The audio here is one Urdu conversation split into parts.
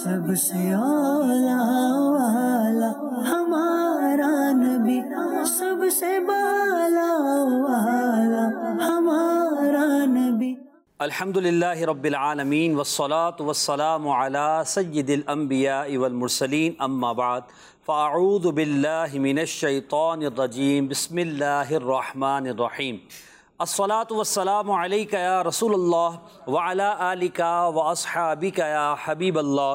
سب سے اولا والا ہمارا نبی، سب سے بالا والا ہمارا نبی۔ الحمدللہ رب العالمین والصلاة والسلام علی سید الانبیاء والمرسلین، اما بعد فاعوذ باللہ من الشیطان الرجیم، بسم اللہ الرحمن الرحیم۔ الصلاة والسلام علیک یا رسول اللہ وعلی آلک واصحابک یا حبیب اللہ۔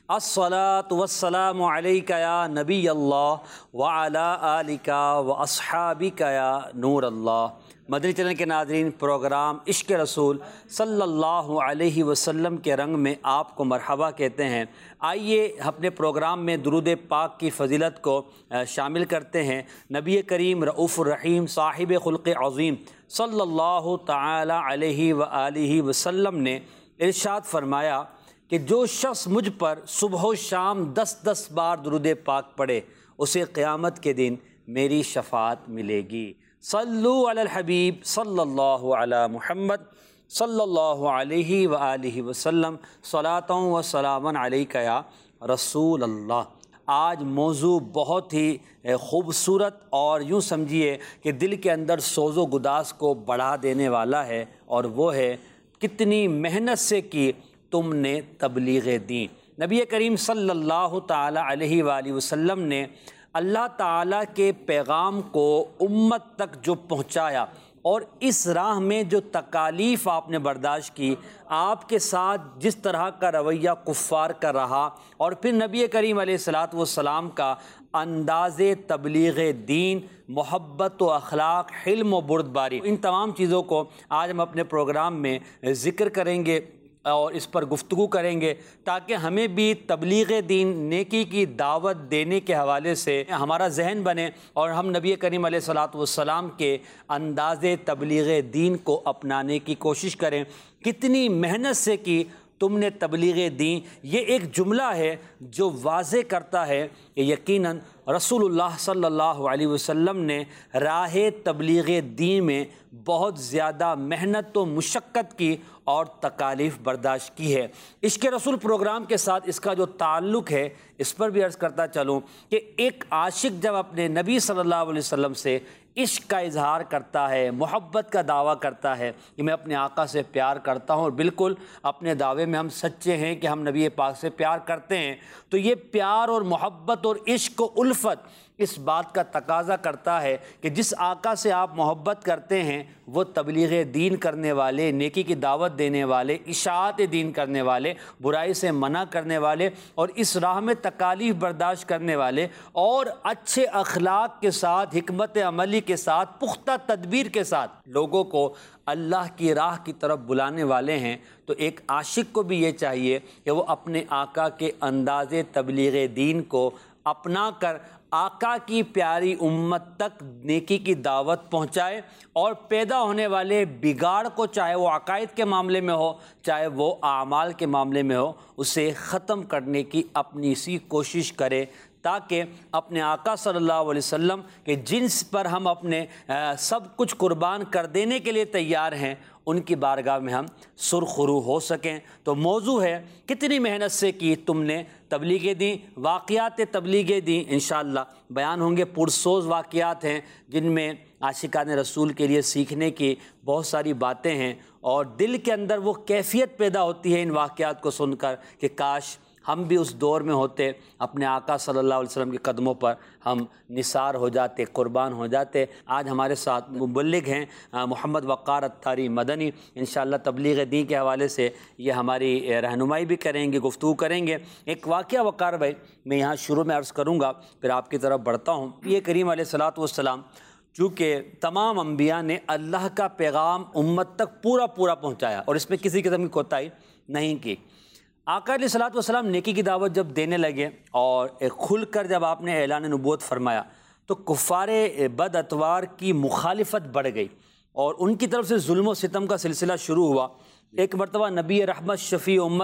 الصلاة والسلام علیک یا نبی اللہ وعلی آلک واصحابک یا نور اللہ۔ مدنی چینل کے ناظرین، پروگرام عشق رسول صلی اللہ علیہ وسلم کے رنگ میں آپ کو مرحبا کہتے ہیں۔ آئیے اپنے پروگرام میں درود پاک کی فضیلت کو شامل کرتے ہیں۔ نبی کریم رؤوف الرحیم صاحب خلق عظیم صلی اللہ تعالی علیہ وآلہ وسلم نے ارشاد فرمایا کہ جو شخص مجھ پر صبح و شام 10 بار درود پاک پڑھے، اسے قیامت کے دن میری شفاعت ملے گی۔ صلو علی الحبیب صلی اللہ علی محمد صلی اللہ علیہ وآلہ وسلم، صلاۃ و سلام علیک یا رسول اللہ۔ آج موضوع بہت ہی خوبصورت اور یوں سمجھیے کہ دل کے اندر سوز و گداز کو بڑھا دینے والا ہے، اور وہ ہے کتنی محنت سے کی تم نے تبلیغ دین۔ نبی کریم صلی اللہ تعالی علیہ وآلہ وسلم نے اللہ تعالیٰ کے پیغام کو امت تک جو پہنچایا، اور اس راہ میں جو تکالیف آپ نے برداشت کی، آپ کے ساتھ جس طرح کا رویہ کفار کا رہا، اور پھر نبی کریم علیہ الصلاۃ والسلام کا انداز تبلیغ دین، محبت و اخلاق، حلم و بردباری، ان تمام چیزوں کو آج ہم اپنے پروگرام میں ذکر کریں گے اور اس پر گفتگو کریں گے، تاکہ ہمیں بھی تبلیغ دین، نیکی کی دعوت دینے کے حوالے سے ہمارا ذہن بنے اور ہم نبی کریم علیہ الصلاۃ والسلام کے انداز تبلیغ دین کو اپنانے کی کوشش کریں۔ کتنی محنت سے کی تم نے تبلیغ دین، یہ ایک جملہ ہے جو واضح کرتا ہے کہ یقیناً رسول اللہ صلی اللہ علیہ وسلم نے راہ تبلیغ دین میں بہت زیادہ محنت و مشقت کی اور تکالیف برداشت کی ہے۔ عشق رسول پروگرام کے ساتھ اس کا جو تعلق ہے، اس پر بھی عرض کرتا چلوں کہ ایک عاشق جب اپنے نبی صلی اللہ علیہ وسلم سے عشق کا اظہار کرتا ہے، محبت کا دعویٰ کرتا ہے کہ میں اپنے آقا سے پیار کرتا ہوں، اور بالکل اپنے دعوے میں ہم سچے ہیں کہ ہم نبی پاک سے پیار کرتے ہیں، تو یہ پیار اور محبت اور عشق و الفت اس بات کا تقاضا کرتا ہے کہ جس آقا سے آپ محبت کرتے ہیں وہ تبلیغ دین کرنے والے، نیکی کی دعوت دینے والے، اشاعت دین کرنے والے، برائی سے منع کرنے والے، اور اس راہ میں تکالیف برداشت کرنے والے، اور اچھے اخلاق کے ساتھ، حکمت عملی کے ساتھ، پختہ تدبیر کے ساتھ لوگوں کو اللہ کی راہ کی طرف بلانے والے ہیں۔ تو ایک عاشق کو بھی یہ چاہیے کہ وہ اپنے آقا کے انداز تبلیغ دین کو اپنا کر آقا کی پیاری امت تک نیکی کی دعوت پہنچائے، اور پیدا ہونے والے بگاڑ کو، چاہے وہ عقائد کے معاملے میں ہو، چاہے وہ اعمال کے معاملے میں ہو، اسے ختم کرنے کی اپنی سی کوشش کرے، تاکہ اپنے آقا صلی اللہ علیہ وسلم کے جنس پر ہم اپنے سب کچھ قربان کر دینے کے لیے تیار ہیں، ان کی بارگاہ میں ہم سرخرو ہو سکیں۔ تو موضوع ہے کتنی محنت سے کی تم نے تبلیغ دین۔ واقعات تبلیغ دین انشاءاللہ بیان ہوں گے، پرسوز واقعات ہیں جن میں عاشقان رسول کے لیے سیکھنے کی بہت ساری باتیں ہیں، اور دل کے اندر وہ کیفیت پیدا ہوتی ہے ان واقعات کو سن کر کہ کاش ہم بھی اس دور میں ہوتے، اپنے آقا صلی اللہ علیہ وسلم کے قدموں پر ہم نثار ہو جاتے، قربان ہو جاتے۔ آج ہمارے ساتھ مبلغ ہیں محمد وقار اتاری مدنی، انشاءاللہ تبلیغ دین کے حوالے سے یہ ہماری رہنمائی بھی کریں گے، گفتگو کریں گے۔ ایک واقعہ وقار بھائی میں یہاں شروع میں عرض کروں گا، پھر آپ کی طرف بڑھتا ہوں۔ یہ کریم علیہ الصلاۃ والسلام چونکہ تمام انبیاء نے اللہ کا پیغام امت تک پورا پہنچایا، اور اس میں کسی قسم کی کوتاہی نہیں کی۔ آقا علیہ الصلاۃ والسلام نیکی کی دعوت جب دینے لگے اور کھل کر جب آپ نے اعلان نبوت فرمایا، تو کفار بد اتوار کی مخالفت بڑھ گئی، اور ان کی طرف سے ظلم و ستم کا سلسلہ شروع ہوا۔ ایک مرتبہ نبی رحمت شفیع امت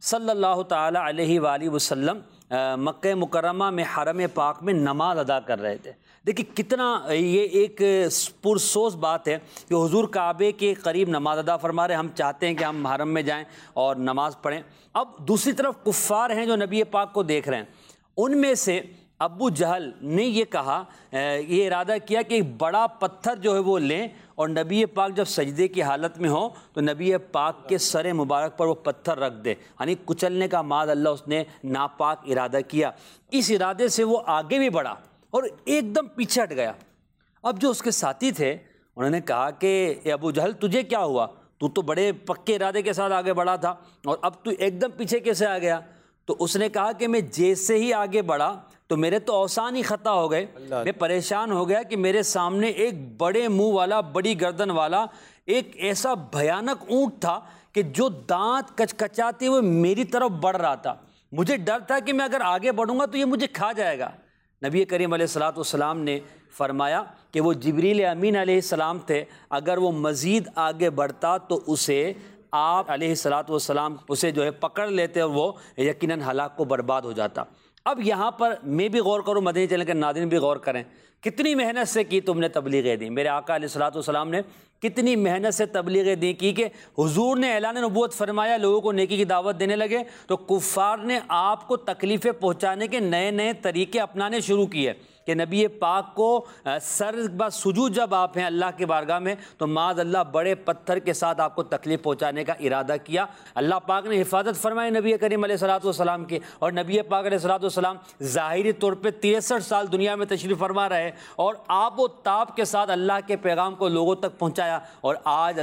صلی اللہ تعالی علیہ وآلہ وسلم مکہ مکرمہ میں حرم پاک میں نماز ادا کر رہے تھے۔ دیکھیں کتنا یہ ایک پرسوز بات ہے کہ حضور کعبے کے قریب نماز ادا فرما رہے ہیں، ہم چاہتے ہیں کہ ہم حرم میں جائیں اور نماز پڑھیں۔ اب دوسری طرف کفار ہیں جو نبی پاک کو دیکھ رہے ہیں، ان میں سے ابو جہل نے یہ کہا، یہ ارادہ کیا کہ ایک بڑا پتھر جو ہے وہ لیں اور نبی پاک جب سجدے کی حالت میں ہوں تو نبی پاک کے سر مبارک پر وہ پتھر رکھ دے، یعنی کچلنے کا معاذ اللہ اس نے ناپاک ارادہ کیا۔ اس ارادے سے وہ آگے بھی بڑھا اور ایک دم پیچھے ہٹ گیا۔ اب جو اس کے ساتھی تھے انہوں نے کہا کہ اے ابو جہل تجھے کیا ہوا، تو بڑے پکے ارادے کے ساتھ آگے بڑھا تھا اور اب تو ایک دم پیچھے کیسے آ گیا؟ تو اس نے کہا کہ میں جیسے ہی آگے بڑھا تو میرے تو اوسان ہی خطا ہو گئے، میں پریشان ہو گیا کہ میرے سامنے ایک بڑے منہ والا، بڑی گردن والا ایک ایسا بھیانک اونٹ تھا کہ جو دانت کچکچاتے ہوئے میری طرف بڑھ رہا تھا۔ مجھے ڈر تھا کہ میں اگر آگے بڑھوں گا تو یہ مجھے کھا جائے گا۔ نبی کریم علیہ الصلوۃ والسلام نے فرمایا کہ وہ جبریل امین علیہ السلام تھے، اگر وہ مزید آگے بڑھتا تو اسے آپ علیہ الصلوۃ والسلام اسے جو ہے پکڑ لیتے اور وہ یقیناً ہلاک کو برباد ہو جاتا۔ اب یہاں پر میں بھی غور کروں، مدنی چینل کے ناظرین بھی غور کریں، کتنی محنت سے کی تم نے تبلیغیں دی، میرے آقا علیہ الصلوۃ والسلام نے کتنی محنت سے تبلیغیں دی کی کہ حضور نے اعلان نبوت فرمایا، لوگوں کو نیکی کی دعوت دینے لگے تو کفار نے آپ کو تکلیفیں پہنچانے کے نئے نئے طریقے اپنانے شروع کیے کہ نبی پاک کو سر بس سجود جب آپ ہیں اللہ کی بارگاہ میں تو معاذ اللہ بڑے پتھر کے ساتھ آپ کو تکلیف پہنچانے کا ارادہ کیا۔ اللہ پاک نے حفاظت فرمائی نبی کریم علیہ الصلوۃ والسلام کی، اور نبی پاک علیہ الصلوۃ والسلام ظاہری طور پہ 63 سال دنیا میں تشریف فرما رہے اور آپ و تاب کے ساتھ اللہ کے پیغام کو لوگوں تک پہنچایا، اور آج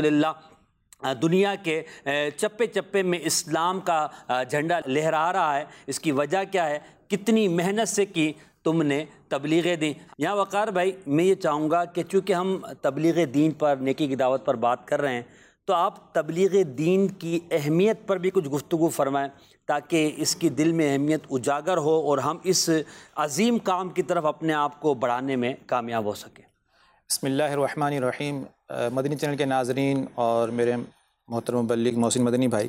الحمدللہ دنیا کے چپے چپے میں اسلام کا جھنڈا لہرا رہا ہے۔ اس کی وجہ کیا ہے؟ کتنی محنت سے کی تم نے تبلیغ دیں۔ یہاں وقار بھائی میں یہ چاہوں گا کہ چونکہ ہم تبلیغ دین پر، نیکی کی دعوت پر بات کر رہے ہیں تو آپ تبلیغ دین کی اہمیت پر بھی کچھ گفتگو فرمائیں تاکہ اس کی دل میں اہمیت اجاگر ہو اور ہم اس عظیم کام کی طرف اپنے آپ کو بڑھانے میں کامیاب ہو سکیں۔ بسم اللہ الرحمن الرحیم۔ مدنی چینل کے ناظرین اور میرے محترم مبلغ محسن مدنی بھائی،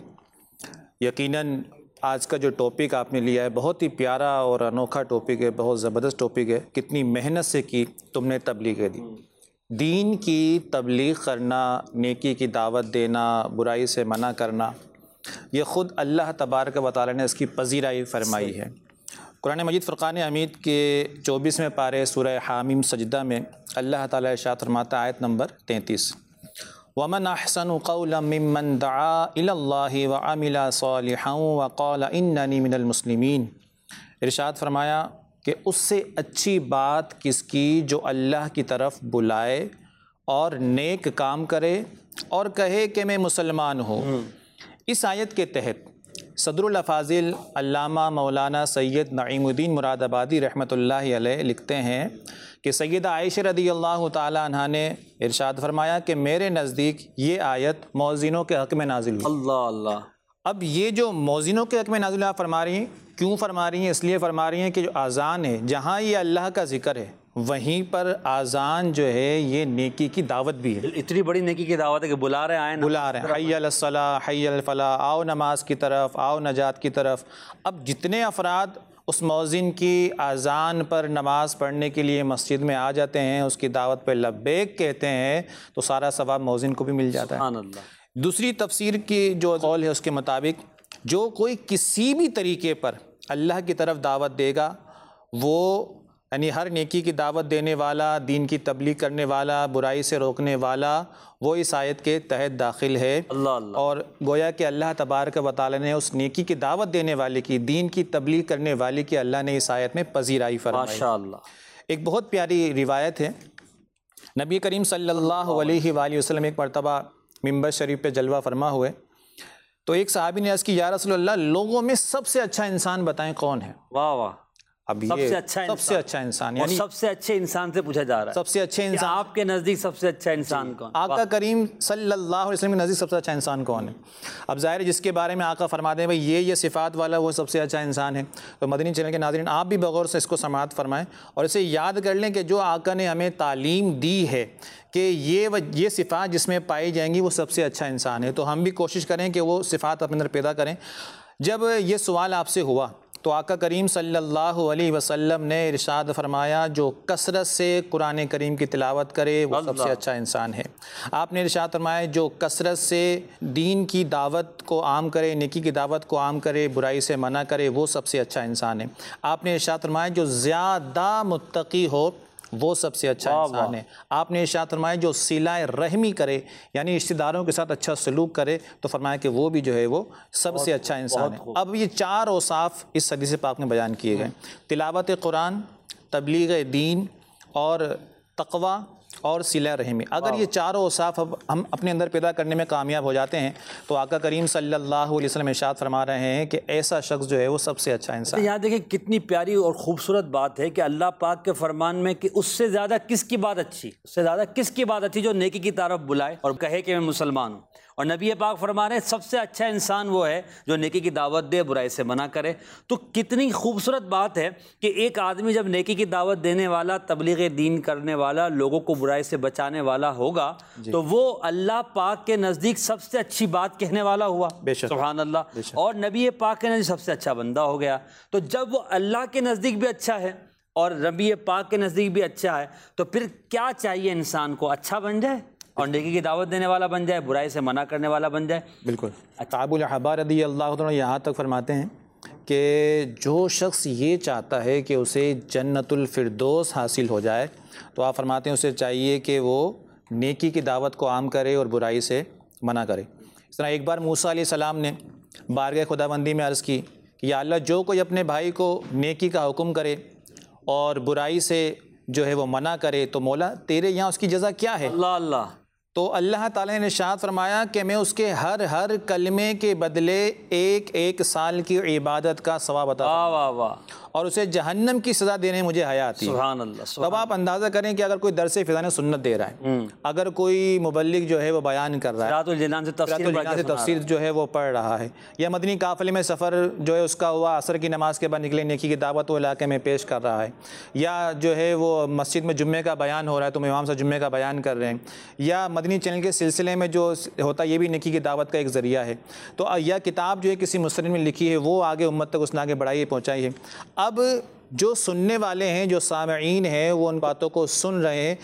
یقیناً آج کا جو ٹاپک آپ نے لیا ہے بہت ہی پیارا اور انوکھا ٹاپک ہے، بہت زبردست ٹاپک ہے۔ کتنی محنت سے کی تم نے تبلیغ دی۔ دین کی تبلیغ کرنا، نیکی کی دعوت دینا، برائی سے منع کرنا، یہ خود اللہ تبارک و تعالی نے اس کی پذیرائی فرمائی ہے۔ قرآن مجید فرقان حمید کے 24ویں پارے سورہ حامیم سجدہ میں اللہ تعالی ارشاد فرماتا ہے، آیت نمبر 33، وَمَنْ أَحْسَنُ قَوْلًا مِّمَّنْ دَعَا إِلَى اللَّهِ وَعَمِلَ صَالِحًا وَقَالَ إِنَّنِي مِنَ الْمُسْلِمِينَ۔ ارشاد فرمایا کہ اس سے اچھی بات کس کی جو اللہ کی طرف بلائے اور نیک کام کرے اور کہے کہ میں مسلمان ہوں۔ اس آیت کے تحت صدر الافاضل علامہ مولانا سید نعیم الدین مراد آبادی رحمۃ اللہ علیہ لکھتے ہیں کہ سیدہ عائشہ رضی اللہ تعالی عنہا نے ارشاد فرمایا کہ میرے نزدیک یہ آیت مؤذنوں کے حق میں نازل ہوئی۔ اللہ اللہ۔ اب یہ جو مؤذنوں کے حق میں نازل آپ فرما رہی ہیں، کیوں فرما رہی ہیں؟ اس لیے فرما رہی ہیں کہ جو اذان ہے، جہاں یہ اللہ کا ذکر ہے وہیں پر اذان جو ہے یہ نیکی کی دعوت بھی ہے۔ اتنی بڑی نیکی کی دعوت ہے کہ بلا رہے ہیں، بلا رہے ہیں، حی علی الصلاۃ، حی علی الفلاح، آؤ نماز کی طرف، آؤ نجات کی طرف۔ اب جتنے افراد اس مؤذن کی اذان پر نماز پڑھنے کے لیے مسجد میں آ جاتے ہیں، اس کی دعوت پہ لبیک کہتے ہیں، تو سارا ثواب مؤذن کو بھی مل جاتا ہے۔ سبحان اللہ۔ دوسری تفسیر کی جو قول ہے اس کے مطابق جو کوئی کسی بھی طریقے پر اللہ کی طرف دعوت دے گا، وہ یعنی ہر نیکی کی دعوت دینے والا، دین کی تبلیغ کرنے والا، برائی سے روکنے والا، وہ اس آیت کے تحت داخل ہے۔ اللہ اللہ۔ اور گویا کہ اللہ تبارک و تعالی نے اس نیکی کی دعوت دینے والے کی، دین کی تبلیغ کرنے والے کی اللہ نے اس آیت میں پذیرائی فرمائی۔ ماشاءاللہ۔ ایک بہت پیاری روایت ہے، نبی کریم صلی اللہ علیہ وآلہ وسلم ایک مرتبہ ممبر شریف پہ جلوہ فرما ہوئے تو ایک صحابی نے عرض کی، یا رسول اللہ لوگوں میں سب سے اچھا انسان بتائیں کون ہے؟ واہ واہ۔ اب سب یہ سے اچھا سب سے اچھا انسان، اور یعنی سب سے اچھے انسان سے پوچھا جا رہا ہے، سب سے اچھے انسان آپ کے نزدیک سب سے اچھا انسان کون؟ آقا کریم صلی اللہ علیہ وسلم کے نزدیک سب سے اچھا انسان کون ہے؟ اب ظاہر ہے جس کے بارے میں آقا فرما دیں بھائی یہ صفات والا وہ سب سے اچھا انسان ہے، تو مدنی چینل کے ناظرین آپ بھی بغور سے اس کو سماعت فرمائیں اور اسے یاد کر لیں کہ جو آقا نے ہمیں تعلیم دی ہے کہ یہ صفات جس میں پائی جائیں گی وہ سب سے اچھا انسان ہے، تو ہم بھی کوشش کریں کہ وہ صفات اپنے اندر پیدا کریں۔ جب یہ سوال آپ سے ہوا تو آقا کریم صلی اللہ علیہ وسلم نے ارشاد فرمایا جو کثرت سے قرآن کریم کی تلاوت کرے وہ سب سے اچھا انسان ہے۔ آپ نے ارشاد فرمایا جو کثرت سے دین کی دعوت کو عام کرے، نیکی کی دعوت کو عام کرے، برائی سے منع کرے، وہ سب سے اچھا انسان ہے۔ آپ نے ارشاد فرمایا جو زیادہ متقی ہو وہ سب سے اچھا انسان ہے۔ آپ نے ارشاد فرمایا جو صلہ رحمی کرے یعنی رشتہ داروں کے ساتھ اچھا سلوک کرے تو فرمایا کہ وہ بھی جو ہے وہ سب سے اچھا انسان ہے۔ اب یہ 4 اوصاف اس حدیث پاک میں بیان کیے گئے، تلاوت قرآن، تبلیغ دین اور تقوی اور صلہ رحمی۔ اگر یہ 4 اوصاف ہم اپنے اندر پیدا کرنے میں کامیاب ہو جاتے ہیں تو آقا کریم صلی اللہ علیہ وسلم ارشاد فرما رہے ہیں کہ ایسا شخص جو ہے وہ سب سے اچھا انسان ہے۔ یہاں دیکھیں کتنی پیاری اور خوبصورت بات ہے کہ اللہ پاک کے فرمان میں کہ اس سے زیادہ کس کی بات اچھی، اس سے زیادہ کس کی بات اچھی جو نیکی کی طرف بلائے اور کہے کہ میں مسلمان ہوں۔ اور نبی پاک فرما رہے ہیں سب سے اچھا انسان وہ ہے جو نیکی کی دعوت دے، برائی سے منع کرے۔ تو کتنی خوبصورت بات ہے کہ ایک آدمی جب نیکی کی دعوت دینے والا، تبلیغ دین کرنے والا، لوگوں کو برائی سے بچانے والا ہوگا تو وہ اللہ پاک کے نزدیک سب سے اچھی بات کہنے والا ہوا، سبحان اللہ، اور نبی پاک کے نزدیک سب سے اچھا بندہ ہو گیا۔ تو جب وہ اللہ کے نزدیک بھی اچھا ہے اور نبی پاک کے نزدیک بھی اچھا ہے تو پھر کیا چاہیے انسان کو؟ اچھا بن جائے اور نیکی کی دعوت دینے والا بن جائے، برائی سے منع کرنے والا بن جائے۔ بالکل۔ کعب الاحبار رضی اللہ عنہ یہاں تک فرماتے ہیں کہ جو شخص یہ چاہتا ہے کہ اسے جنت الفردوس حاصل ہو جائے تو آپ فرماتے ہیں اسے چاہیے کہ وہ نیکی کی دعوت کو عام کرے اور برائی سے منع کرے۔ اس طرح ایک بار موسیٰ علیہ السلام نے بارگاہ خداوندی میں عرض کی کہ یا اللہ جو کوئی اپنے بھائی کو نیکی کا حکم کرے اور برائی سے جو ہے وہ منع کرے تو مولا تیرے یہاں اس کی جزا کیا ہے؟ اللہ اللہ۔ تو اللہ تعالیٰ نے ارشاد فرمایا کہ میں اس کے ہر کلمے کے بدلے 1 سال کی عبادت کا ثواب عطا واہ واہ واہ، اور اسے جہنم کی سزا دینے مجھے حیا آتی ہے۔ سبحان اللہ۔ اب آپ اندازہ کریں کہ اگر کوئی درس فضان سنت دے رہا ہے، اگر کوئی مبلغ جو ہے وہ بیان کر رہا ہے، سراۃ الجنان سے تفسیر جو ہے وہ پڑھ رہا ہے، یا مدنی قافلے میں سفر جو ہے اس کا ہوا، عصر کی نماز کے بعد نکلے، نیکی کی دعوت وہ علاقے میں پیش کر رہا ہے، یا جو ہے وہ مسجد میں جمعے کا بیان ہو رہا ہے تو امام صاحب جمعے کا بیان کر رہے ہیں، یا مدنی چینل کے سلسلے میں جو ہوتا ہے یہ بھی نیکی کی دعوت کا ایک ذریعہ ہے، تو یا کتاب جو ہے کسی مصنف میں لکھی ہے وہ آگے امت تک اس نے آگے بڑھائی پہنچائی ہے۔ اب جو سننے والے ہیں، جو سامعین ہیں، وہ ان باتوں کو سن رہے ہیں،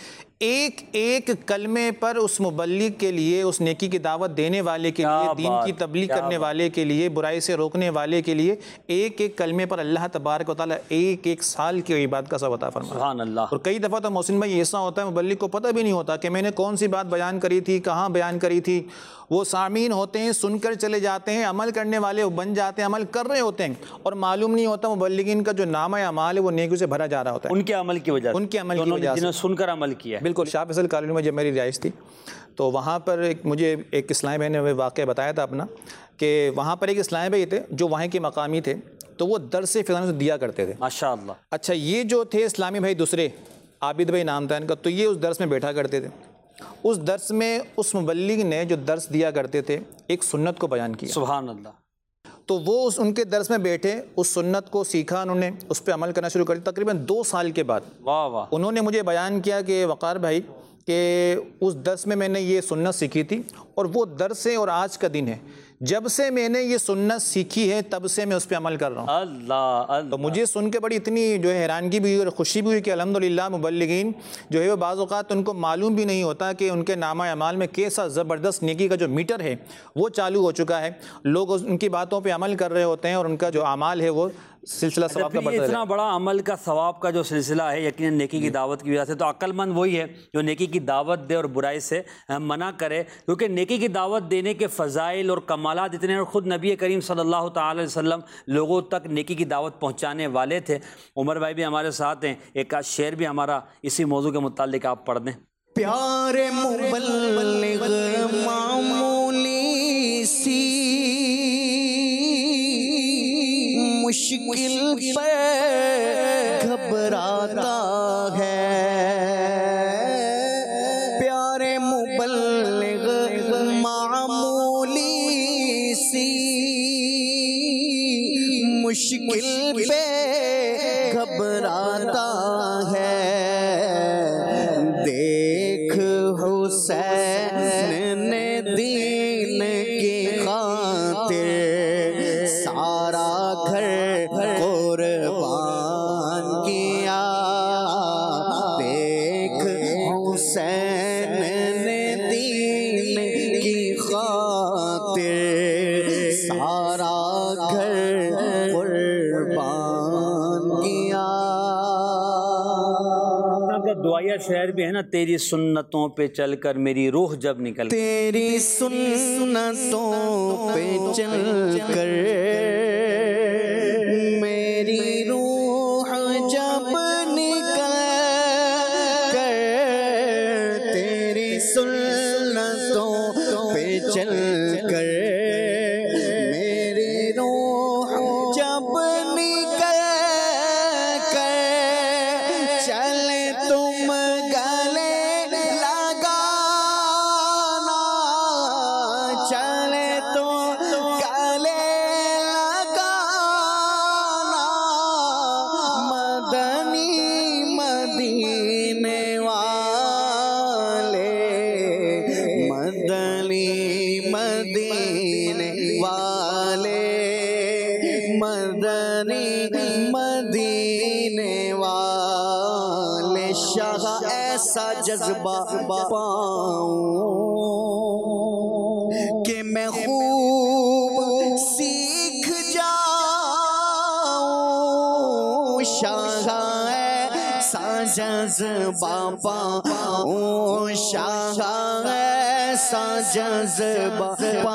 ایک کلمے پر اس مبلغ کے لیے، اس نیکی کی دعوت دینے والے کے لیے، دین کی تبلیغ کرنے والے کے لیے، برائی سے روکنے والے کے لیے ایک کلمے پر اللہ تبارک و تعالیٰ 1 سال کی عبادت کا ثواب عطا فرماتا ہے۔ سبحان اللہ۔ اور کئی دفعہ تو محسن بھائی ایسا ہوتا ہے مبلغ کو پتہ بھی نہیں ہوتا کہ میں نے کون سی بات بیان کری تھی، کہاں بیان کری تھی، وہ سامعین ہوتے ہیں، سن کر چلے جاتے ہیں، عمل کرنے والے بن جاتے ہیں، عمل کر رہے ہوتے ہیں اور معلوم نہیں ہوتا مبلغین کا جو نامہ اعمال ہے وہ نیکیوں سے بھرا جا رہا ہوتا ہے، ان کے عمل کی وجہ سے، ان کے عمل کی وجہ سے، جنہوں نے سن کر عمل کیا ہے۔ بالکل۔ شاہ فیصل کالونی میں جب میری رہائش تھی تو وہاں پر مجھے ایک اسلامی بھائی نے واقعہ بتایا تھا اپنا، کہ وہاں پر ایک اسلامی بھائی تھے جو وہاں کے مقامی تھے، تو وہ درس فضان سے دیا کرتے تھے۔ ماشاءاللہ۔ اچھا، یہ جو تھے اسلامی بھائی دوسرے، عابد بھائی نام تھا ان کا، تو یہ اس درس میں بیٹھا کرتے تھے۔ اس درس میں اس مبلغ نے جو درس دیا کرتے تھے ایک سنت کو بیان کیا، سبحان اللہ۔ تو وہ ان کے درس میں بیٹھے، اس سنت کو سیکھا، انہوں نے اس پہ عمل کرنا شروع کر دیا۔ تقریباً 2 سال کے بعد واہ واہ، انہوں نے مجھے بیان کیا کہ وقار بھائی کہ اس درس میں نے یہ سنت سیکھی تھی، اور وہ درس ہے اور آج کا دن ہے، جب سے میں نے یہ سنت سیکھی ہے تب سے میں اس پہ عمل کر رہا ہوں۔ اللہ اللہ۔ تو مجھے سن کے بڑی اتنی جو ہے حیرانگی بھی ہوئی اور خوشی بھی ہوئی کہ الحمدللہ مبلغین جو ہے وہ بعض اوقات ان کو معلوم بھی نہیں ہوتا کہ ان کے نامہ اعمال میں کیسا زبردست نیکی کا جو میٹر ہے وہ چالو ہو چکا ہے، لوگ ان کی باتوں پہ عمل کر رہے ہوتے ہیں اور ان کا جو اعمال ہے وہ سلسلہ ثواب کا بڑھتا ہے۔ اتنا بڑا عمل کا ثواب کا جو سلسلہ ہے یقیناً نیکی کی دعوت کی وجہ سے، تو عقل مند وہی ہے جو نیکی کی دعوت دے اور برائی سے منع کرے، کیونکہ نیکی کی دعوت دینے کے فضائل اور کمالات اتنے، اور خود نبی کریم صلی اللہ تعالی علیہ وسلم لوگوں تک نیکی کی دعوت پہنچانے والے تھے۔ عمر بھائی بھی ہمارے ساتھ ہیں، ایک آدھ شعر بھی ہمارا اسی موضوع کے متعلق آپ پڑھ دیں۔ پیارے مبلغ معمولی سی مشکل پہ گھبراتا ہے، پیارے مبلغ معمولی سی مشکل پہ گھبراتا ہے، دیکھ حسین نے دین کی خاطر قربان کیا، دیکھ حسین نے دین کی خاطر سارا گھر قربان کیا۔ کا دعائیہ شعر بھی ہے نا، تیری سنتوں پہ چل کر میری روح جب نکل، تیری سنتوں پہ چل کر میری روح جب نکل کر، تیری سنتوں پہ چل کر میری روح جب نکل کر، چلے تم گلے لگانا، چلے تو گلے لگانا، مدنی مدینے والے، مدنی مدینے والے، مدنی مدینے والے، شاہ ایسا جذبہ پاؤں کہ میں خوب سیکھ جاؤں، شاہ ایسا جذبہ پاؤں، شاہ ایسا جذبہ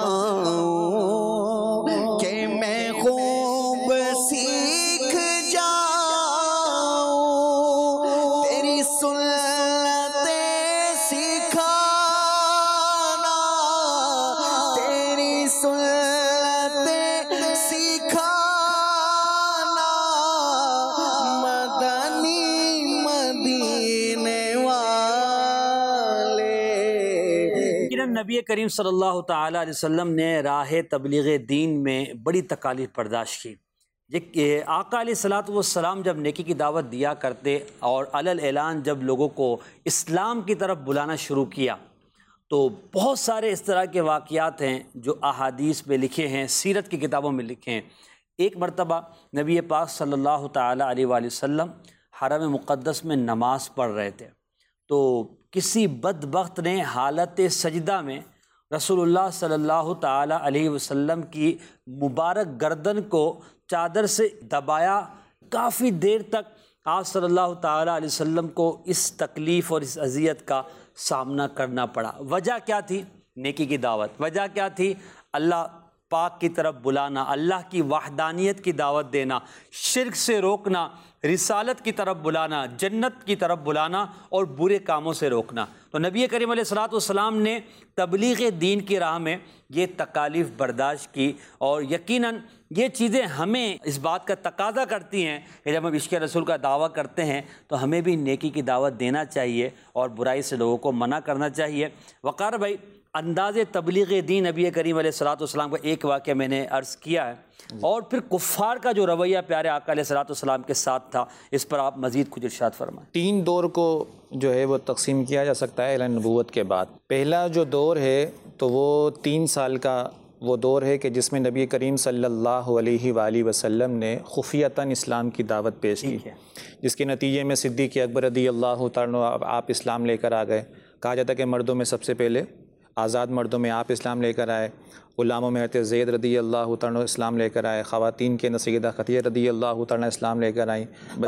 پاؤں کہ میں خوب سیکھ جاؤں، تیری سنتیں سکھانا، تیری سنتیں سکھانا، مدنی مدینے والے۔ لیکن نبی کریم صلی اللہ تعالیٰ علیہ وسلم نے راہ تبلیغ دین میں بڑی تکالیف برداشت کی۔ آقا علیہ السلام جب نیکی کی دعوت دیا کرتے اور علل اعلان جب لوگوں کو اسلام کی طرف بلانا شروع کیا، تو بہت سارے اس طرح کے واقعات ہیں جو احادیث میں لکھے ہیں، سیرت کی کتابوں میں لکھے ہیں۔ ایک مرتبہ نبی پاک صلی اللہ تعالیٰ علیہ وآلہ وسلم حرم مقدس میں نماز پڑھ رہے تھے، تو کسی بدبخت نے حالت سجدہ میں رسول اللہ صلی اللہ تعالیٰ علیہ وسلم کی مبارک گردن کو چادر سے دبایا۔ کافی دیر تک آپ صلی اللہ تعالیٰ علیہ وسلم کو اس تکلیف اور اس اذیت کا سامنا کرنا پڑا۔ وجہ کیا تھی؟ نیکی کی دعوت۔ وجہ کیا تھی؟ اللہ پاک کی طرف بلانا، اللہ کی وحدانیت کی دعوت دینا، شرک سے روکنا، رسالت کی طرف بلانا، جنت کی طرف بلانا اور برے کاموں سے روکنا۔ تو نبی کریم علیہ السلام نے تبلیغ دین کی راہ میں یہ تکالیف برداشت کی، اور یقیناً یہ چیزیں ہمیں اس بات کا تقاضا کرتی ہیں کہ جب ہم عشق رسول کا دعویٰ کرتے ہیں تو ہمیں بھی نیکی کی دعوت دینا چاہیے اور برائی سے لوگوں کو منع کرنا چاہیے۔ وقار بھائی، انداز تبلیغ دین نبی کریم علیہ السلام کا ایک واقعہ میں نے عرض کیا ہے، اور پھر کفار کا جو رویہ پیارے آقا علیہ السلام کے ساتھ تھا، اس پر آپ مزید کچھ ارشاد فرمائیں۔ 3 دور کو جو ہے وہ تقسیم کیا جا سکتا ہے اعلان نبوت کے بعد۔ پہلا جو دور ہے تو وہ 3 سال کا وہ دور ہے کہ جس میں نبی کریم صلی اللہ علیہ وآلہ وسلم نے خفیتاً اسلام کی دعوت پیش کی، جس کے نتیجے میں صدیق اکبر رضی اللہ تعالیٰ آپ اسلام لے کر آ گئے۔ کہا جاتا ہے کہ مردوں میں سب سے پہلے آزاد مردوں میں آپ اسلام لے کر آئے، غلاموں میں حضرت زید رضی اللہ تعالیٰ اسلام لے کر آئے، خواتین کے سیدہ خدیجہ رضی اللہ تعالیٰ اسلام لے کر آئیں،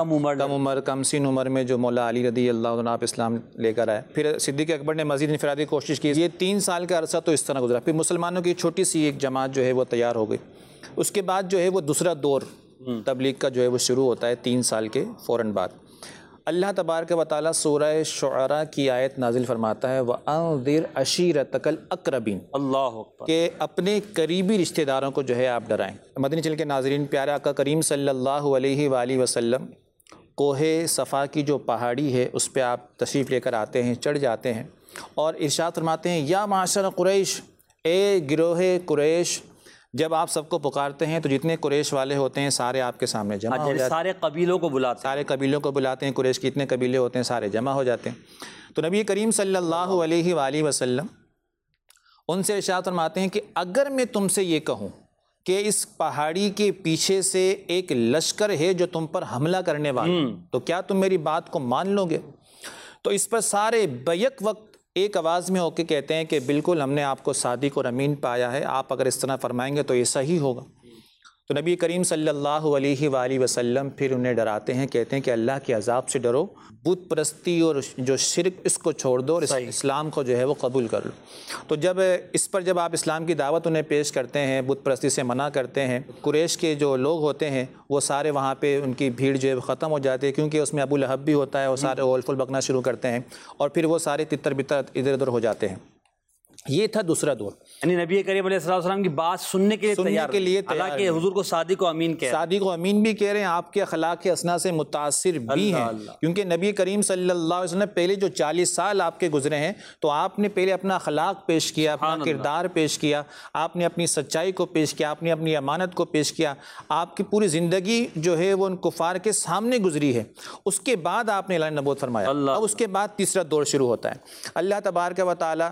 کم سن عمر میں جو مولا علی رضی اللہ عنہ آپ اسلام لے کر آئے۔ پھر صدیق اکبر نے مزید انفرادی کوشش کی۔ یہ 3 سال کا عرصہ تو اس طرح گزرا، پھر مسلمانوں کی چھوٹی سی ایک جماعت جو ہے وہ تیار ہو گئی۔ اس کے بعد جو ہے وہ دوسرا دور تبلیغ کا جو ہے وہ شروع ہوتا ہے 3 سال کے فوراً بعد۔ اللہ تبارک و تعالیٰ سورہ شعراء کی آیت نازل فرماتا ہے وَأَنذِرْ عَشِيرَتَكَ الْأَقْرَبِينَ، اللہ اکبر، کہ اپنے قریبی رشتہ داروں کو جو ہے آپ ڈرائیں۔ مدنی چینل کے ناظرین، پیارے آقا کریم صلی اللہ علیہ وآلہ وسلم کوہ صفا کی جو پہاڑی ہے اس پہ آپ تشریف لے کر آتے ہیں، چڑھ جاتے ہیں اور ارشاد فرماتے ہیں یا معاشر قریش، اے گروہ قریش۔ جب آپ سب کو پکارتے ہیں تو جتنے قریش والے ہوتے ہیں سارے آپ کے سامنے جمع ہو جاتے ہیں، سارے قبیلوں کو بلاتے ہیں، سارے قبیلوں کو بلاتے ہیں، قریش کے اتنے قبیلے ہوتے ہیں سارے جمع ہو جاتے ہیں۔ تو نبی کریم صلی اللہ علیہ وآلہ وسلم ان سے ارشاد فرماتے ہیں کہ اگر میں تم سے یہ کہوں کہ اس پہاڑی کے پیچھے سے ایک لشکر ہے جو تم پر حملہ کرنے والا، تو کیا تم میری بات کو مان لو گے؟ تو اس پر سارے بیک وقت ایک آواز میں ہو کے کہتے ہیں کہ بالکل ہم نے آپ کو صادق اور امین پایا ہے، آپ اگر اس طرح فرمائیں گے تو یہ صحیح ہوگا۔ تو نبی کریم صلی اللہ علیہ وآلہ وسلم پھر انہیں ڈراتے ہیں، کہتے ہیں کہ اللہ کے عذاب سے ڈرو، بت پرستی اور جو شرک اس کو چھوڑ دو اور اسلام کو جو ہے وہ قبول کر لو۔ تو جب آپ اسلام کی دعوت انہیں پیش کرتے ہیں، بت پرستی سے منع کرتے ہیں، قریش کے جو لوگ ہوتے ہیں وہ سارے وہاں پہ ان کی بھیڑ جو ہے ختم ہو جاتی ہے، کیونکہ اس میں ابو لہب بھی ہوتا ہے، وہ سارے اول فل بکنا شروع کرتے ہیں اور پھر وہ سارے تتر بتر ادھر ادھر ہو جاتے ہیں۔ یہ تھا دوسرا دور، یعنی نبی کریم علیہ السلام کی بات سننے کے لیے تیار، حالانکہ حضور کو صادق و امین کہہ رہے ہیں، صادق و امین بھی کہہ رہے ہیں، آپ کے اخلاق کے اسنا سے متاثر بھی ہیں، کیونکہ نبی کریم صلی اللہ علیہ وسلم پہلے جو 40 سال آپ کے گزرے ہیں تو آپ نے پہلے اپنا اخلاق پیش کیا، اپنا کردار پیش کیا، آپ نے اپنی سچائی کو پیش کیا، آپ نے اپنی امانت کو پیش کیا، آپ کی پوری زندگی جو ہے وہ ان کفار کے سامنے گزری ہے، اس کے بعد آپ نے اعلان نبوت فرمایا۔ اب اس کے بعد تیسرا دور شروع ہوتا ہے۔ اللہ تبارک و تعالی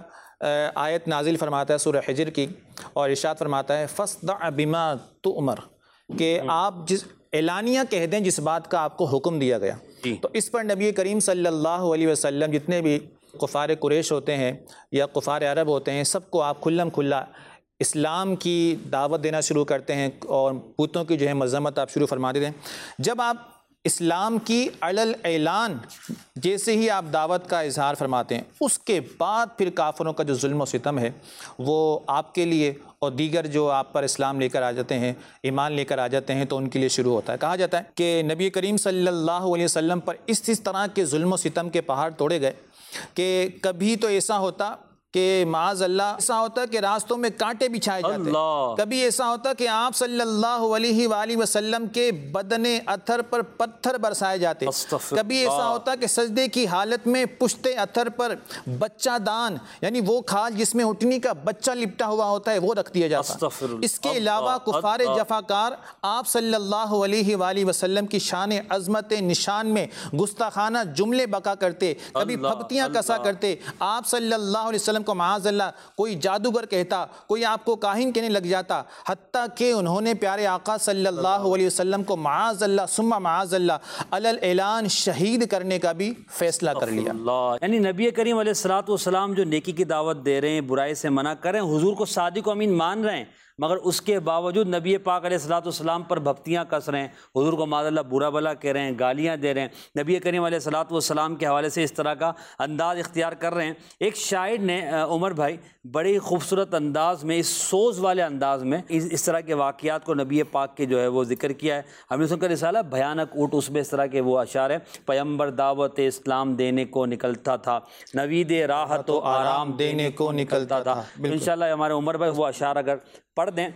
آیت نازل فرماتا ہے سورہ حجر کی اور ارشاد فرماتا ہے فَاصْدَعْ بِمَا تُؤْمَرْ، کہ آپ جس اعلانیہ کہہ دیں جس بات کا آپ کو حکم دیا گیا۔ تو اس پر نبی کریم صلی اللہ علیہ وسلم جتنے بھی کفار قریش ہوتے ہیں یا کفار عرب ہوتے ہیں، سب کو آپ کھلم کھلا اسلام کی دعوت دینا شروع کرتے ہیں اور بتوں کی جو ہے مذمت آپ شروع فرما دیتے ہیں۔ جب آپ اسلام کی علل اعلان جیسے ہی آپ دعوت کا اظہار فرماتے ہیں، اس کے بعد پھر کافروں کا جو ظلم و ستم ہے وہ آپ کے لیے اور دیگر جو آپ پر اسلام لے کر آ جاتے ہیں، ایمان لے کر آ جاتے ہیں، تو ان کے لیے شروع ہوتا ہے۔ کہا جاتا ہے کہ نبی کریم صلی اللہ علیہ وسلم پر اس طرح کے ظلم و ستم کے پہاڑ توڑے گئے کہ کبھی تو ایسا ہوتا کہ معاذ اللہ ایسا ہوتا کہ راستوں میں کانٹے بچھائے جاتے، کبھی ایسا ہوتا کہ آپ صلی اللہ علیہ وآلہ وسلم کے بدن اطہر پر پتھر برسائے جاتے، کبھی ایسا ہوتا کہ سجدے کی حالت میں پشت اطہر پر بچہ دان یعنی وہ کھال جس میں اٹھنی کا بچہ لپٹا ہوا ہوتا ہے وہ رکھ دیا جاتا۔ اس کے علاوہ کفار جفاکار آپ صلی اللہ علیہ وآلہ وسلم کی شان عظمت نشان میں گستاخانہ جملے بکا کرتے، کبھی پھپتیاں کسا کرتے، آپ صلی اللہ علیہ وسلم کو معاذ اللہ کوئی جادوگر کہتا، کوئی آپ کو کاہن کہنے لگ جاتا، حتیٰ کہ انہوں نے پیارے آقا صلی اللہ علیہ وسلم کو معاذ اللہ ثم معاذ اللہ علل اعلان شہید کرنے کا بھی فیصلہ کر لیا۔ یعنی نبی کریم علیہ السلام جو نیکی کی دعوت دے رہے ہیں، برائی سے منع کر رہے ہیں، حضور کو صادق و امین مان رہے ہیں، مگر اس کے باوجود نبی پاک علیہ السلام پر بھپتیاں کس رہے ہیں، حضور کو معاذ اللہ برا بلا کہہ رہے ہیں، گالیاں دے رہے ہیں، نبی کریم علیہ السلام کے حوالے سے اس طرح کا انداز اختیار کر رہے ہیں۔ ایک شاعر نے عمر بھائی بڑی خوبصورت انداز میں، اس سوز والے انداز میں اس طرح کے واقعات کو نبی پاک کے جو ہے وہ ذکر کیا ہے۔ ہم نے سن کر رسالہ بھیانک اونٹ، اس میں اس طرح کے وہ اشعار ہیں، پیمبر دعوت اسلام دینے کو نکلتا تھا، نوید راحت و آرام دینے کو نکلتا تھا۔ انشاءاللہ ہمارے عمر بھائی وہ اشعار اگر پڑھ دیں۔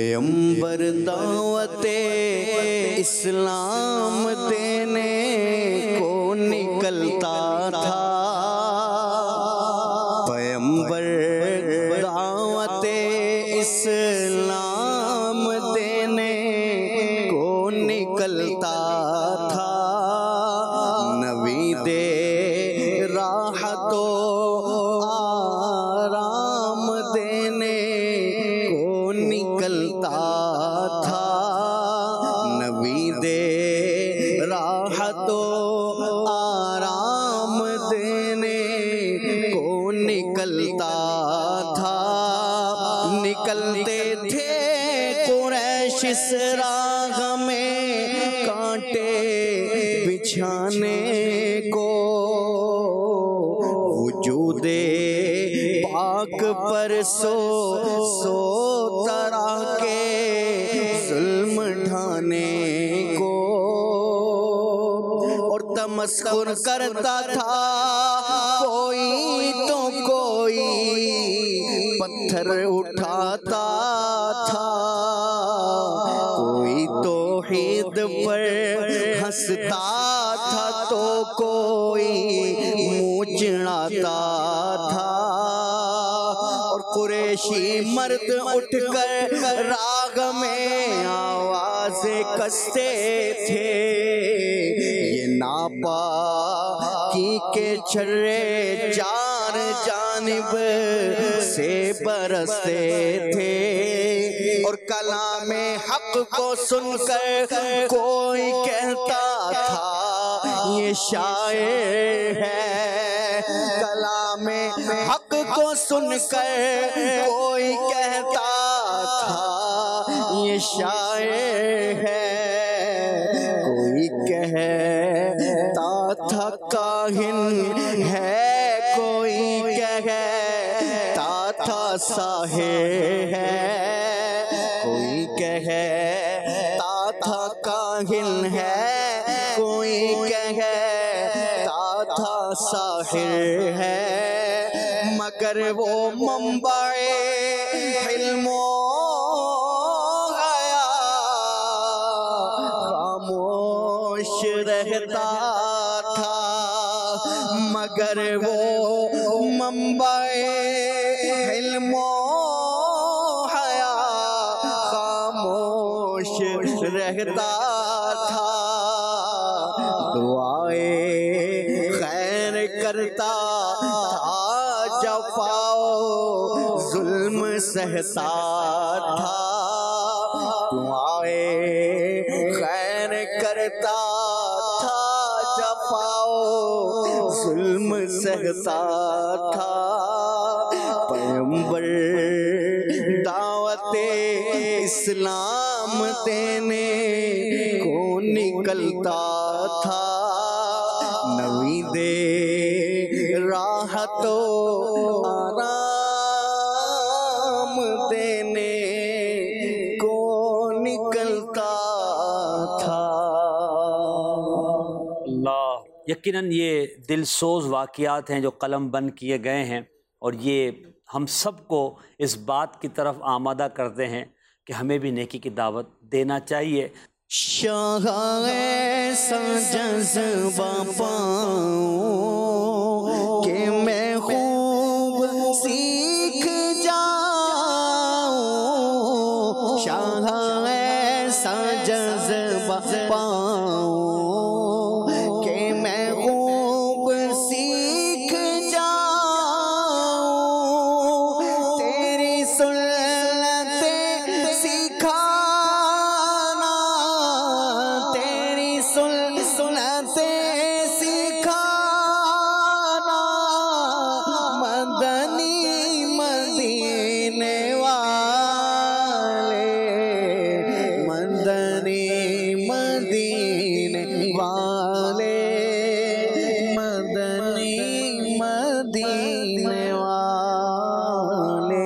پیمبر دعوت اسلام دینے کو نکلتا تھا، پیمبر دعوت اسلام دینے کو نکلتا تھا، نوید راحت و آرام دینے کو نکلتا تھا، نوید راحت و آرام دینے کو نکلتا تھا، نکلتے تھے قریش اس راہ میں کانٹے بچھانے کو، وجود پاک پر سو طرح کے ظلم ڈھانے کو، اور تمسخر کرتا تھا کوئی تو کوئی پتھر اٹھاتا تھا، کوئی توحید پر ہنستا تھا تو کوئی منہ چڑھاتا تھا، اور قریشی مرد اٹھ کر راگ میں آوازیں کستے تھے، یہ ناپاکی کے چھرے جان چار جانب سے برستے تھے، اور کلام حق کو سن کر کوئی کہتا تھا یہ شاعر ہے، کلام حق کو سن کر کوئی کہتا تھا یہ شاعر ہے، کوئی کہتا تھا کاہن ہے، کوئی کہتا تھا ساحر ہے، کوئی کہتا تھا کاہن ہے، کوئی کہتا تھا ساحر ہے، مگر وہ منبع علم و حیا خاموش رہتا تھا، مگر وہ منبع علم و حیا خاموش رہتا تھا، دعائیں خیر کرتا تھا، جفا و ظلم سہتا تھا، دعائیں خیر کرتا تھا، جفا و ظلم سہتا تھا، پیغمبر دعوت اسلام دینے کو نکلتا تھا، نوید راحت و آرام دینے کو نکلتا تھا۔ اللہ، یقیناً یہ دل سوز واقعات ہیں جو قلم بند کیے گئے ہیں، اور یہ ہم سب کو اس بات کی طرف آمادہ کرتے ہیں کہ ہمیں بھی نیکی کی دعوت دینا چاہیے۔ شاہ ایسا جذبہ پاؤں کہ میں خوب سیکھ جاؤں، شاہ ایسا جذبہ پاؤں کہ میں خوب سیکھ جاؤں، تیری سنتیں سکھانا، تیری سنتیں سکھانا، مدنی مدینے والے، مدنی مدینے والے، مدنی مدینے والے۔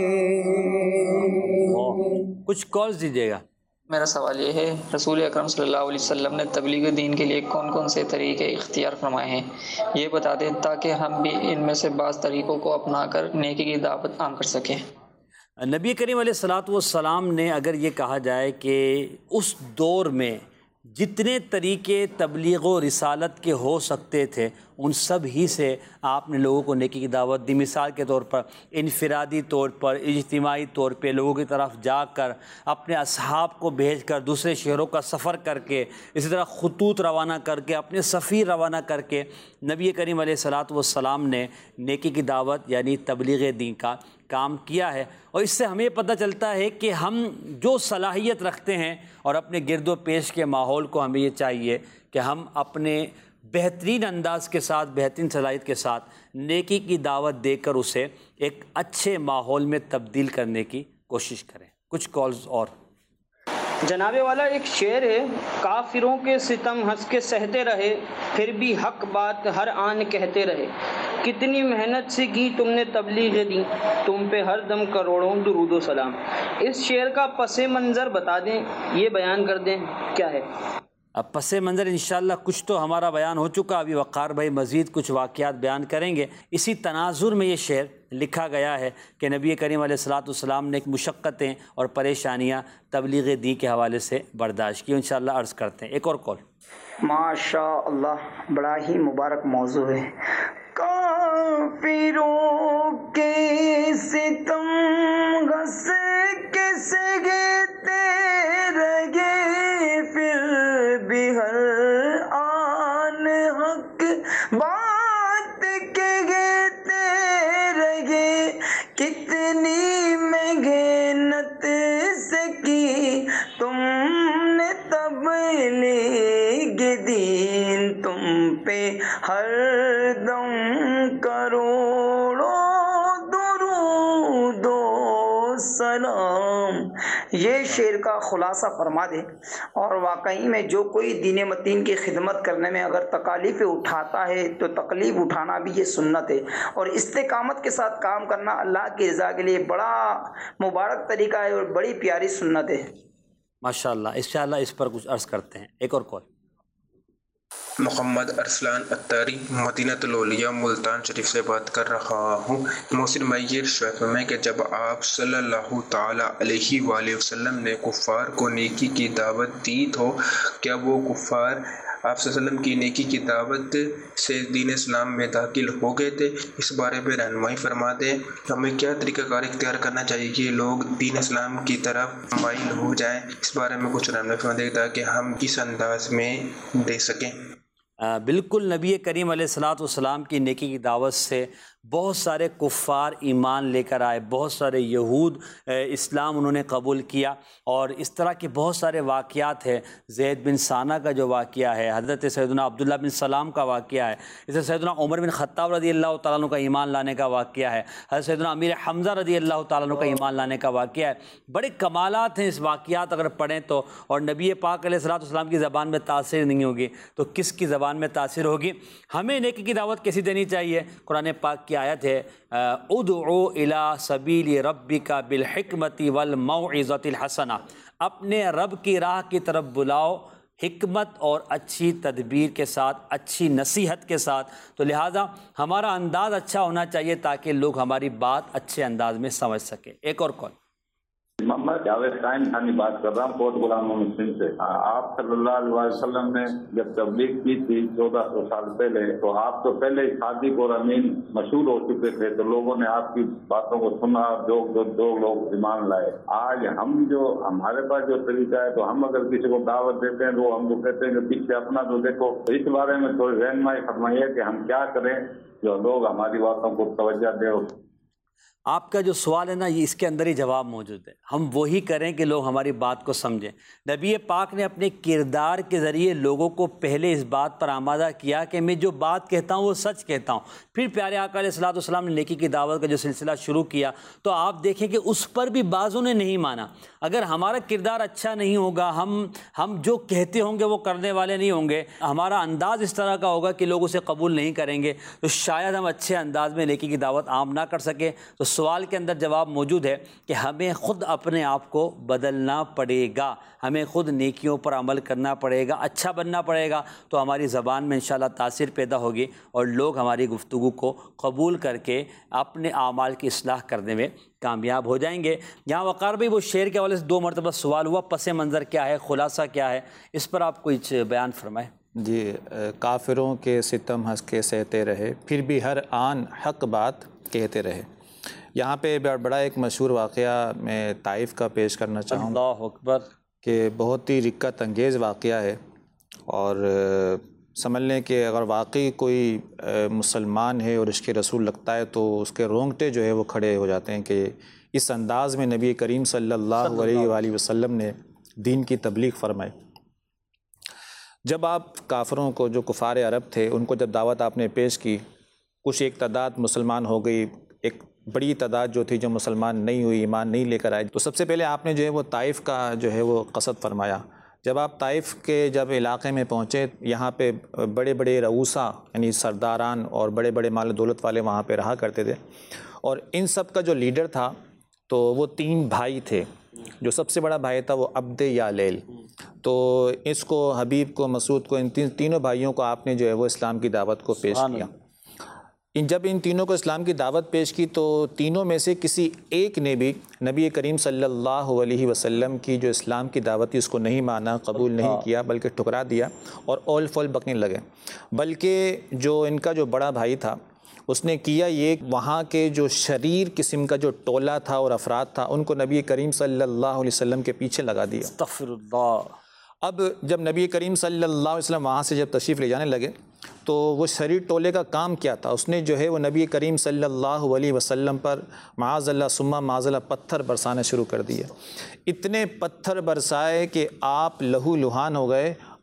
کچھ کالز دیجیے گا۔ میرا سوال یہ ہے، رسول اکرم صلی اللہ علیہ وسلم نے تبلیغ دین کے لیے کون کون سے طریقے اختیار فرمائے ہیں، یہ بتا دیں تاکہ ہم بھی ان میں سے بعض طریقوں کو اپنا کر نیکی کی دعوت عام کر سکیں۔ نبی کریم علیہ السلام نے اگر یہ کہا جائے کہ اس دور میں جتنے طریقے تبلیغ و رسالت کے ہو سکتے تھے ان سب ہی سے آپ نے لوگوں کو نیکی کی دعوت دی۔ مثال کے طور پر انفرادی طور پر، اجتماعی طور پہ لوگوں کی طرف جا کر، اپنے اصحاب کو بھیج کر، دوسرے شہروں کا سفر کر کے، اسی طرح خطوط روانہ کر کے، اپنے سفیر روانہ کر کے نبی کریم علیہ السلام نے نیکی کی دعوت یعنی تبلیغ دین کا کام کیا ہے۔ اور اس سے ہمیں پتہ چلتا ہے کہ ہم جو صلاحیت رکھتے ہیں اور اپنے گرد و پیش کے ماحول کو ہمیں یہ چاہیے کہ ہم اپنے بہترین انداز کے ساتھ، بہترین صلاحیت کے ساتھ نیکی کی دعوت دے کر اسے ایک اچھے ماحول میں تبدیل کرنے کی کوشش کریں۔ کچھ کالز اور۔ جناب والا ایک شعر ہے، کافروں کے ستم ہنس کے سہتے رہے، پھر بھی حق بات ہر آن کہتے رہے، کتنی محنت سے کی تم نے تبلیغ دی، تم پہ ہر دم کروڑوں درود و سلام۔ اس شعر کا پس منظر بتا دیں، یہ بیان کر دیں کیا ہے؟ اب پس منظر انشاءاللہ کچھ تو ہمارا بیان ہو چکا، ابھی وقار بھائی مزید کچھ واقعات بیان کریں گے۔ اسی تناظر میں یہ شعر لکھا گیا ہے کہ نبی کریم علیہ السلام نے مشقتیں اور پریشانیاں تبلیغ دین کے حوالے سے برداشت کی۔ انشاءاللہ عرض کرتے ہیں۔ ایک اور کال۔ ماشاء اللہ، بڑا ہی مبارک موضوع ہے۔ کافروں کے ستم گھس کے سہتے رہے، پھر بھی ہر آن حق بات کہتے دین تم پہ ہر دم کروڑوں درود و سلام۔ یہ شعر کا خلاصہ فرما دے۔ اور واقعی میں جو کوئی دین متین کی خدمت کرنے میں اگر تکالیف اٹھاتا ہے تو تکلیف اٹھانا بھی یہ سنت ہے، اور استقامت کے ساتھ کام کرنا اللہ کی رضا کے لیے بڑا مبارک طریقہ ہے اور بڑی پیاری سنت ہے۔ ماشاءاللہ، انشاءاللہ اس پر کچھ عرض کرتے ہیں۔ ایک اور کال۔ محمد ارسلان اتاری مدینہ الاولیاء ملتان شریف سے بات کر رہا ہوں۔ محسن میں یہ شعر میں کہ جب آپ صلی اللہ تعالیٰ علیہ وآلہ وسلم نے کفار کو نیکی کی دعوت دی تو کیا وہ کفار آپ صلی اللہ علیہ وسلم کی نیکی کی دعوت سے دین اسلام میں داخل ہو گئے تھے؟ اس بارے میں رہنمائی فرما دیں۔ ہمیں کیا طریقہ کار اختیار کرنا چاہیے کہ لوگ دین اسلام کی طرف مائل ہو جائیں؟ اس بارے میں کچھ رہنمائی فرما دیں تاکہ ہم اس انداز میں دے سکیں۔ بالکل، نبی کریم علیہ الصلاۃ والسلام کی نیکی کی دعوت سے بہت سارے کفار ایمان لے کر آئے، بہت سارے یہود اسلام انہوں نے قبول کیا، اور اس طرح کے بہت سارے واقعات ہیں۔ زید بن ثانہ کا جو واقعہ ہے، حضرت سیدنا عبداللہ بن سلام کا واقعہ ہے، اس سے سیدنا عمر بن خطاب رضی اللہ تعالیٰ عنہ کا ایمان لانے کا واقعہ ہے، حضرت سیدنا امیر حمزہ رضی اللہ تعالیٰ عنہ کا ایمان لانے کا واقعہ ہے۔ بڑے کمالات ہیں اس واقعات اگر پڑھیں تو، اور نبی پاک علیہ الصلوۃ والسلام کی زبان میں تاثیر نہیں ہوگی تو کس کی زبان میں تاثیر ہوگی؟ ہمیں نیکی کی دعوت کیسی دینی چاہیے؟ قرآن پاک کی آیت ہے ادعو الی سبیل ربک بالحکمت والموعظۃ الحسنہ، اپنے رب کی راہ کی طرف بلاؤ حکمت اور اچھی تدبیر کے ساتھ، اچھی نصیحت کے ساتھ۔ تو لہٰذا ہمارا انداز اچھا ہونا چاہیے تاکہ لوگ ہماری بات اچھے انداز میں سمجھ سکیں۔ ایک اور کال۔ محمد جاوید قائم خانی بات کر رہا ہوں کوٹ غلام محمد سنگھ سے۔ آپ صلی اللہ علیہ وسلم نے جب تبلیغ کی تھی 1400 سال پہلے، تو آپ تو پہلے صادق اور امین مشہور ہو چکے تھے، تو لوگوں نے آپ کی باتوں کو سنا اور دو لوگ ایمان لائے۔ آج ہمارے پاس جو طریقہ ہے، تو ہم اگر کسی کو دعوت دیتے ہیں تو ہم کو کہتے ہیں کہ پیچھے اپنا تو دیکھو۔ تو اس بارے میں تھوڑی رہنمائی فرمائیے کہ ہم کیا کریں جو لوگ ہماری باتوں کو توجہ دیں۔ آپ کا جو سوال ہے نا، یہ اس کے اندر ہی جواب موجود ہے۔ ہم وہی کریں کہ لوگ ہماری بات کو سمجھیں۔ نبی پاک نے اپنے کردار کے ذریعے لوگوں کو پہلے اس بات پر آمادہ کیا کہ میں جو بات کہتا ہوں وہ سچ کہتا ہوں۔ پھر پیارے آقا علیہ الصلوۃ والسلام نے نیکی کی دعوت کا جو سلسلہ شروع کیا تو آپ دیکھیں کہ اس پر بھی بعضوں نے نہیں مانا۔ اگر ہمارا کردار اچھا نہیں ہوگا، ہم جو کہتے ہوں گے وہ کرنے والے نہیں ہوں گے، ہمارا انداز اس طرح کا ہوگا کہ لوگ اسے قبول نہیں کریں گے، تو شاید ہم اچھے انداز میں نیکی کی دعوت عام نہ کر سکیں۔ تو سوال کے اندر جواب موجود ہے کہ ہمیں خود اپنے آپ کو بدلنا پڑے گا، ہمیں خود نیکیوں پر عمل کرنا پڑے گا، اچھا بننا پڑے گا، تو ہماری زبان میں انشاءاللہ تاثیر پیدا ہوگی اور لوگ ہماری گفتگو کو قبول کر کے اپنے اعمال کی اصلاح کرنے میں کامیاب ہو جائیں گے۔ یہاں وقار بھائی وہ شعر کے حوالے سے 2 مرتبہ سوال ہوا، پس منظر کیا ہے، خلاصہ کیا ہے، اس پر آپ کچھ بیان فرمائیں۔ جی، کافروں کے ستم ہنس کے سہتے رہے، پھر بھی ہر آن حق بات کہتے رہے۔ یہاں پہ بڑا ایک مشہور واقعہ میں طائف کا پیش کرنا چاہوں گا، اللہ اکبر، کہ بہت ہی رکت انگیز واقعہ ہے، اور سمجھ لیں کہ اگر واقعی کوئی مسلمان ہے اور عشق رسول لگتا ہے تو اس کے رونگٹے جو ہے وہ کھڑے ہو جاتے ہیں کہ اس انداز میں نبی کریم صلی اللہ علیہ وآلہ وسلم نے دین کی تبلیغ فرمائی۔ جب آپ کافروں کو، جو کفار عرب تھے، ان کو جب دعوت آپ نے پیش کی، کچھ ایک تعداد مسلمان ہو گئی، ایک بڑی تعداد جو تھی جو مسلمان نہیں ہوئی، ایمان نہیں لے کر آئے، تو سب سے پہلے آپ نے جو ہے وہ طائف کا جو ہے وہ قصد فرمایا۔ جب آپ طائف کے علاقے میں پہنچے، یہاں پہ بڑے بڑے رؤوسا یعنی سرداران اور بڑے بڑے مال و دولت والے وہاں پہ رہا کرتے تھے، اور ان سب کا جو لیڈر تھا تو وہ 3 بھائی تھے۔ جو سب سے بڑا بھائی تھا وہ عبد یا لیل، تو اس کو، حبیب کو، مسعود کو، ان تینوں بھائیوں کو آپ نے جو ہے وہ اسلام کی دعوت کو پیش کیا۔ جب ان تینوں کو اسلام کی دعوت پیش کی تو تینوں میں سے کسی ایک نے بھی نبی کریم صلی اللہ علیہ وسلم کی جو اسلام کی دعوت تھی اس کو نہیں مانا، قبول نہیں کیا، بلکہ ٹھکرا دیا اور اول فول بکنے لگے۔ بلکہ جو ان کا جو بڑا بھائی تھا اس نے کیا یہ، وہاں کے جو شریر قسم کا جو ٹولہ تھا اور افراد تھا ان کو نبی کریم صلی اللہ علیہ وسلم کے پیچھے لگا دیا۔ استغفر اللہ۔ اب جب نبی کریم صلی اللہ علیہ وسلم وہاں سے جب تشریف لے جانے لگے تو وہ شریر ٹولے کا کام کیا تھا، اس نے جو ہے وہ نبی کریم صلی اللہ علیہ وسلم پر معاذ اللہ ثم معاذ اللہ پتھر برسانا شروع کر دیے۔ اتنے پتھر برسائے کہ آپ لہو لہان ہو گئے،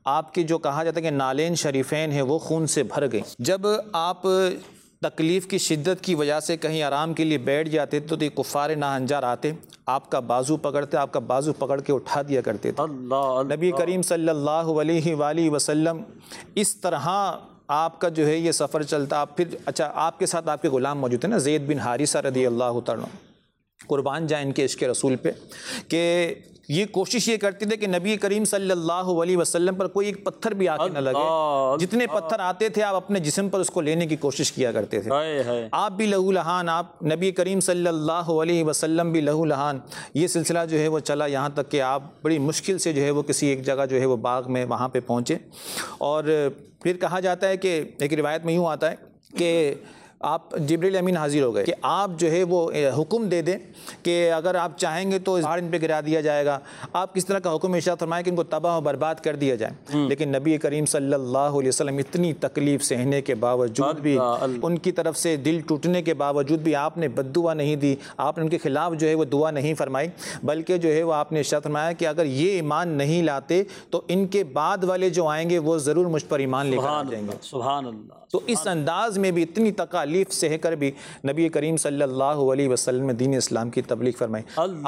آپ کی جو کہا جاتا ہے کہ نالین شریفین ہیں وہ خون سے بھر گئیں۔ جب آپ تکلیف کی شدت کی وجہ سے کہیں آرام کے لیے بیٹھ جاتے تو یہ کفار ناہنجار آتے، آپ کا بازو پکڑتے، آپ کا بازو پکڑ کے اٹھا دیا کرتے تھے۔ نبی کریم صلی اللہ علیہ وآلہ وسلم اس طرح آپ کا جو ہے یہ سفر چلتا۔ آپ پھر اچھا آپ کے ساتھ آپ کے غلام موجود ہیں نا، زید بن حارثہ رضی اللہ تعالیٰ قربان جائیں ان کے عشق رسول پہ، کہ یہ کوشش یہ کرتے تھے کہ نبی کریم صلی اللہ علیہ وسلم پر کوئی ایک پتھر بھی آ کے نہ لگے، جتنے پتھر آتے تھے آپ اپنے جسم پر اس کو لینے کی کوشش کیا کرتے تھے۔ آپ بھی لہو لہان، آپ نبی کریم صلی اللہ علیہ وسلم بھی لہو لہان۔ یہ سلسلہ جو ہے وہ چلا یہاں تک کہ آپ بڑی مشکل سے جو ہے وہ کسی ایک جگہ جو ہے وہ باغ میں وہاں پہ پہنچے، اور پھر کہا جاتا ہے کہ ایک روایت میں یوں آتا ہے کہ آپ جبریل امین حاضر ہو گئے کہ آپ جو ہے وہ حکم دے دیں کہ اگر آپ چاہیں گے تو پہاڑ ان پہ گرا دیا جائے گا، آپ کس طرح کا حکم ارشاد فرمائیں کہ ان کو تباہ و برباد کر دیا جائے۔ لیکن نبی کریم صلی اللہ علیہ وسلم اتنی تکلیف سہنے کے باوجود بھی، ان کی طرف سے دل ٹوٹنے کے باوجود بھی آپ نے بد دعا نہیں دی، آپ نے ان کے خلاف جو ہے وہ دعا نہیں فرمائی، بلکہ جو ہے وہ آپ نے ارشاد فرمایا کہ اگر یہ ایمان نہیں لاتے تو ان کے بعد والے جو آئیں گے وہ ضرور مجھ پر ایمان لے کر آ جائیں گے۔ سبحان اللہ۔ تو اس انداز میں بھی اتنی تکالیف سہ کر بھی نبی کریم صلی اللہ علیہ وسلم نے دین اسلام کی تبلیغ فرمائی۔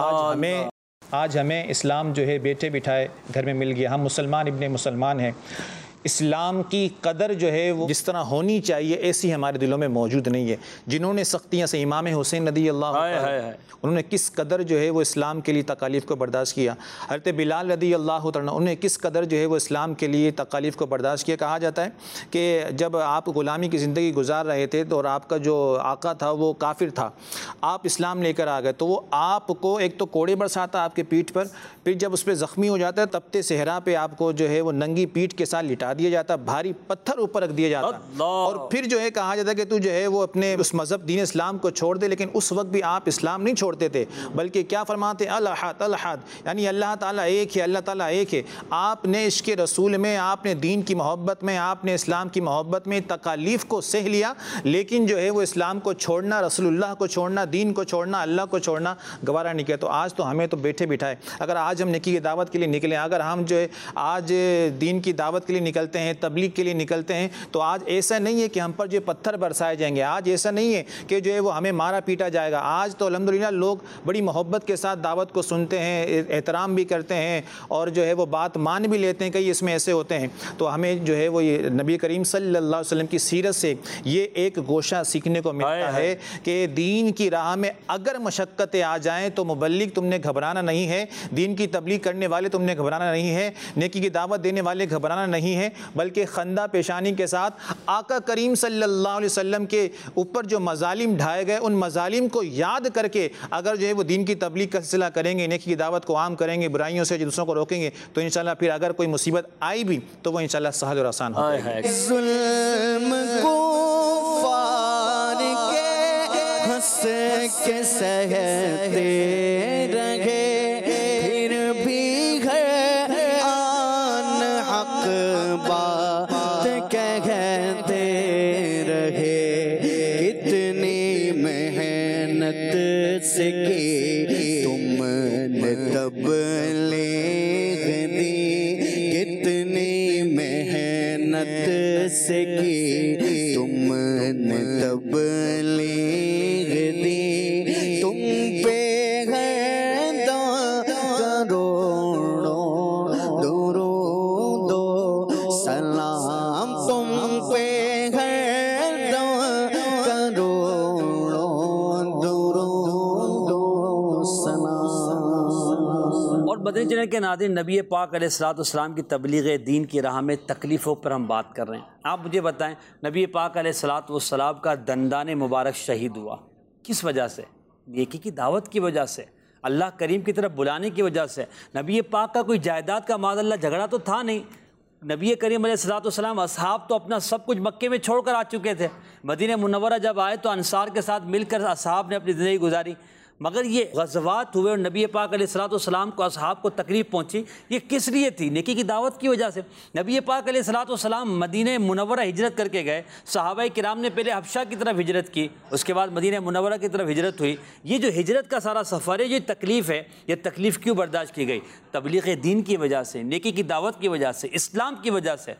آج ہمیں اسلام جو ہے بیٹھے بٹھائے گھر میں مل گیا، ہم مسلمان ابن مسلمان ہیں۔ اسلام کی قدر جو ہے وہ جس طرح ہونی چاہیے ایسی ہمارے دلوں میں موجود نہیں ہے۔ جنہوں نے سختیاں سے، امام حسین رضی اللہ عنہ انہوں نے کس قدر جو ہے وہ اسلام کے لیے تکالیف کو برداشت کیا، حضرت بلال رضی اللہ عنہ انہوں نے کس قدر جو ہے وہ اسلام کے لیے تکالیف کو برداشت کیا۔ کہا جاتا ہے کہ جب آپ غلامی کی زندگی گزار رہے تھے تو اور آپ کا جو آقا تھا وہ کافر تھا، آپ اسلام لے کر آ گئے تو وہ آپ کو ایک تو کوڑے برساتا آپ کے پیٹھ پر، پھر جب اس پہ زخمی ہو جاتا ہے تپتے صحرا پہ آپ کو جو ہے وہ ننگی پیٹھ کے ساتھ لٹا دیا جاتا، بھاری پتھر اوپر رکھ دیا جاتا، اور پھر جو ہے کہا جاتا ہے کہ تو جو ہے وہ اپنے اس مذہب دین اسلام کو چھوڑ دے۔ لیکن اس وقت بھی آپ اسلام نہیں چھوڑتے تھے، بلکہ کیا فرماتے الحاد الحاد، یعنی اللہ تعالیٰ ایک ہے، اللہ تعالیٰ ایک ہے۔ آپ نے عشق رسول میں، آپ نے دین کی محبت میں، آپ نے اسلام کی محبت میں تکالیف کو سہ لیا، لیکن جو ہے وہ اسلام کو چھوڑنا، رسول اللہ کو چھوڑنا، دین کو چھوڑنا، اللہ کو چھوڑنا گوارا نہیں کیا۔ تو آج تو ہمیں تو بیٹھے بٹھائے، اگر آج ہم نیکی کی دعوت کے لیے نکلیں، اگر ہم جو ہے آج دین کی دعوت کے لیے نکلتے ہیں، تبلیغ کے لیے نکلتے ہیں، تو آج ایسا نہیں ہے کہ ہم پر جو پتھر برسائے جائیں گے، آج ایسا نہیں ہے کہ جو ہے وہ ہمیں مارا پیٹا جائے گا۔ آج تو الحمدللہ لوگ بڑی محبت کے ساتھ دعوت کو سنتے ہیں، احترام بھی کرتے ہیں، اور جو ہے وہ بات مان بھی لیتے ہیں، کئی اس میں ایسے ہوتے ہیں۔ تو ہمیں جو ہے وہ یہ نبی کریم صلی اللہ علیہ وسلم کی سیرت سے یہ ایک گوشہ سیکھنے کو ملتا ہے کہ دین کی راہ میں اگر مشقتیں آ جائیں تو مبلغ تم نے گھبرانا نہیں ہے، دین کی تبلیغ کرنے والے تم نے گھبرانا نہیں ہے، نیکی کی دعوت دینے والے گھبرانا نہیں ہے، بلکہ خندہ پیشانی کے ساتھ آقا کریم صلی اللہ علیہ وسلم کے اوپر جو مظالم ڈھائے گئے ان مظالم کو یاد کر کے اگر جو ہے وہ دین کی تبلیغ کا سلسلہ کریں گے، نیکی کی دعوت کو عام کریں گے، برائیوں سے دوسروں کو روکیں گے، تو انشاءاللہ پھر اگر کوئی مصیبت آئی بھی تو وہ انشاءاللہ سہل اور آسان ہو جائے گی۔ ظلم کفار کے ہنس کے سہتے رہے، پھر بھی ہے آن حق بات کہتے رہے، کتنی محنت سے کی تم نے تبلیغ دی، کتنی محنت سے کی تم نے تبلیغ دی، تم پہ ہے کروڑوں درود و سلام، تم پہ ہے کروڑوں درود و سلام۔ اور مدنی چینل کے ناظرین، نبی پاک علیہ الصلوۃ والسلام کی تبلیغ دین کی راہ میں تکلیفوں پر ہم بات کر رہے ہیں۔ آپ مجھے بتائیں، نبی پاک علیہ الصلوۃ والسلام کا دندان مبارک شہید ہوا کس وجہ سے؟ نیکی کی دعوت کی وجہ سے، اللہ کریم کی طرف بلانے کی وجہ سے۔ نبی پاک کا کوئی جائیداد کا معاذ اللہ جھگڑا تو تھا نہیں، نبی کریم علیہ الصلوۃ والسلام اصحاب تو اپنا سب کچھ مکے میں چھوڑ کر آ چکے تھے، مدینہ منورہ جب آئے تو انصار کے ساتھ مل کر اصحاب نے اپنی زندگی گزاری۔ مگر یہ غزوات ہوئے اور نبی پاک علیہ الصلوۃ والسلام کو اصحاب کو تکلیف پہنچی، یہ کس لیے تھی؟ نیکی کی دعوت کی وجہ سے۔ نبی پاک علیہ الصلوۃ والسلام مدینہ منورہ ہجرت کر کے گئے، صحابہ کرام نے پہلے حبشہ کی طرف ہجرت کی، اس کے بعد مدینہ منورہ کی طرف ہجرت ہوئی۔ یہ جو ہجرت کا سارا سفر ہے، یہ تکلیف ہے، یہ تکلیف کیوں برداشت کی گئی؟ تبلیغ دین کی وجہ سے، نیکی کی دعوت کی وجہ سے، اسلام کی وجہ سے۔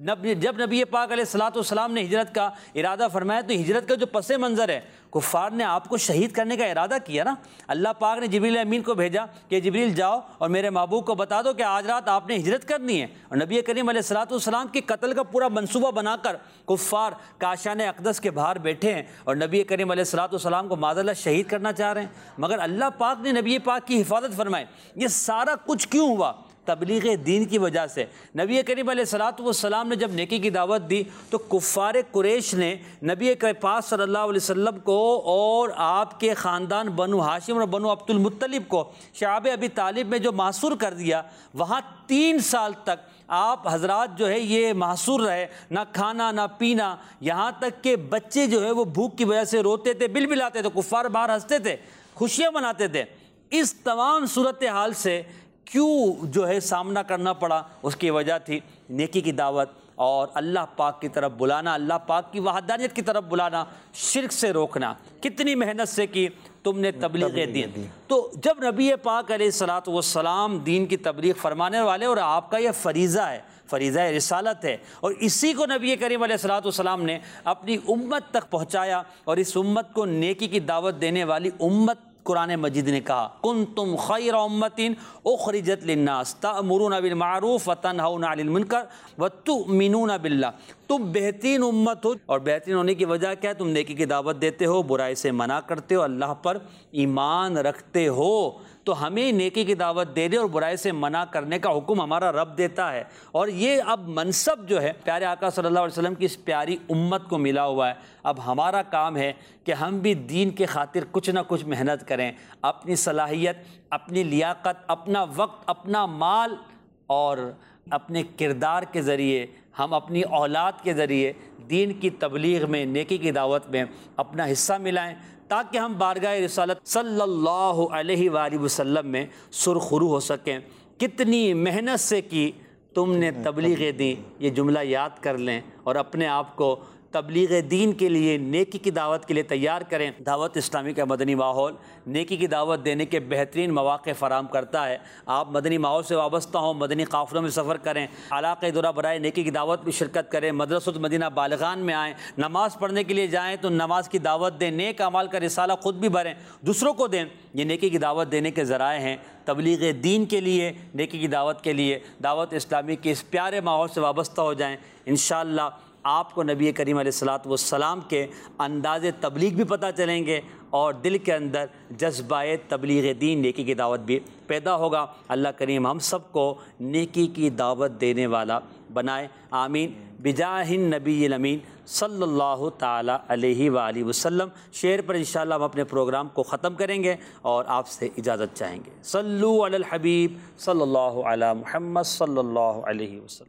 جب نبی پاک علیہ الصلوۃ والسلام نے ہجرت کا ارادہ فرمایا تو ہجرت کا جو پس منظر ہے، کفار نے آپ کو شہید کرنے کا ارادہ کیا نا۔ اللہ پاک نے جبریل امین کو بھیجا کہ جبریل جاؤ اور میرے محبوب کو بتا دو کہ آج رات آپ نے ہجرت کرنی ہے، اور نبی کریم علیہ الصلوۃ والسلام کے قتل کا پورا منصوبہ بنا کر کفار کاشان اقدس کے باہر بیٹھے ہیں اور نبی کریم علیہ الصلوۃ والسلام کو معاذ اللہ شہید کرنا چاہ رہے ہیں۔ مگر اللہ پاک نے نبی پاک کی حفاظت فرمائی۔ یہ سارا کچھ کیوں ہوا؟ تبلیغ دین کی وجہ سے۔ نبی کریم علیہ الصلوۃ والسلام نے جب نیکی کی دعوت دی تو کفار قریش نے نبی کے پاس صلی اللہ علیہ وسلم کو اور آپ کے خاندان بنو ہاشم اور بنو عبد المطلب کو شعب ابی طالب میں جو محصور کر دیا، وہاں 3 سال تک آپ حضرات جو ہے یہ محصور رہے، نہ کھانا نہ پینا، یہاں تک کہ بچے جو ہے وہ بھوک کی وجہ سے روتے تھے، بلبلاتے تھے، کفار باہر ہنستے تھے، خوشیاں مناتے تھے۔ اس تمام صورتحال سے کیوں جو ہے سامنا کرنا پڑا؟ اس کی وجہ تھی نیکی کی دعوت اور اللہ پاک کی طرف بلانا، اللہ پاک کی وحدانیت کی طرف بلانا، شرک سے روکنا۔ کتنی محنت سے کی تم نے تبلیغ دین۔ تو جب نبی پاک علیہ الصلوۃ والسلام دین کی تبلیغ فرمانے والے، اور آپ کا یہ فریضہ ہے، فریضہ رسالت ہے، اور اسی کو نبی کریم علیہ الصلوۃ والسلام نے اپنی امت تک پہنچایا، اور اس امت کو نیکی کی دعوت دینے والی امت قرآن مجید نے کہا کنتم خیر امۃ اخرجت للناس تأمرون بالمعروف وتنہون عن المنکر وتؤمنون باللہ۔ تم بہترین امت ہو، اور بہترین ہونے کی وجہ کیا ہے؟ تم نیکی کی دعوت دیتے ہو، برائی سے منع کرتے ہو، اللہ پر ایمان رکھتے ہو۔ تو ہمیں نیکی کی دعوت دینے اور برائی سے منع کرنے کا حکم ہمارا رب دیتا ہے، اور یہ اب منصب جو ہے پیارے آقا صلی اللہ علیہ وسلم کی اس پیاری امت کو ملا ہوا ہے۔ اب ہمارا کام ہے کہ ہم بھی دین کے خاطر کچھ نہ کچھ محنت کریں، اپنی صلاحیت، اپنی لیاقت، اپنا وقت، اپنا مال اور اپنے کردار کے ذریعے، ہم اپنی اولاد کے ذریعے دین کی تبلیغ میں، نیکی کی دعوت میں اپنا حصہ ملائیں، تاکہ ہم بارگاہ رسالت صلی اللہ علیہ وآلہ وسلم میں سرخرو ہو سکیں۔ کتنی محنت سے کی تم نے تبلیغ دی، یہ جملہ یاد کر لیں اور اپنے آپ کو تبلیغ دین کے لیے، نیکی کی دعوت کے لیے تیار کریں۔ دعوت اسلامی کا مدنی ماحول نیکی کی دعوت دینے کے بہترین مواقع فراہم کرتا ہے۔ آپ مدنی ماحول سے وابستہ ہوں، مدنی قافلوں میں سفر کریں، علاقہ دورہ برائے نیکی کی دعوت میں شرکت کریں، مدرسۃ مدینہ بالغان میں آئیں، نماز پڑھنے کے لیے جائیں تو نماز کی دعوت دیں، نیک اعمال کا رسالہ خود بھی بھریں، دوسروں کو دیں۔ یہ نیکی کی دعوت دینے کے ذرائع ہیں۔ تبلیغ دین کے لیے، نیکی کی دعوت کے لیے، دعوت اسلامی کے اس پیارے ماحول سے وابستہ ہو جائیں۔ انشاءاللہ آپ کو نبی کریم علیہ الصلوۃ والسلام کے انداز تبلیغ بھی پتہ چلیں گے، اور دل کے اندر جذبہ تبلیغ دین، نیکی کی دعوت بھی پیدا ہوگا۔ اللہ کریم ہم سب کو نیکی کی دعوت دینے والا بنائے، آمین، بجاہ النبی الامین صلی اللہ تعالی علیہ وآلہ وسلم۔ شعر پر انشاءاللہ ہم اپنے پروگرام کو ختم کریں گے اور آپ سے اجازت چاہیں گے۔ صلو علی الحبیب صلی اللہ علی محمد صلی اللہ علیہ وسلم۔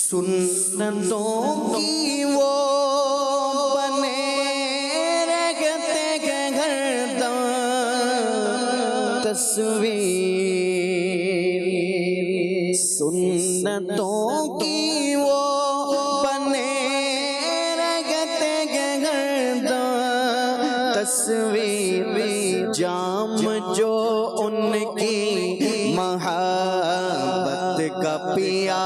سنتوں کی وہ بنے رہتے کہ ہر دم تصویر، سنتوں کی وہ بنے رہتے کہ ہر دم تصویر، جام جو ان کی محبت کا پیا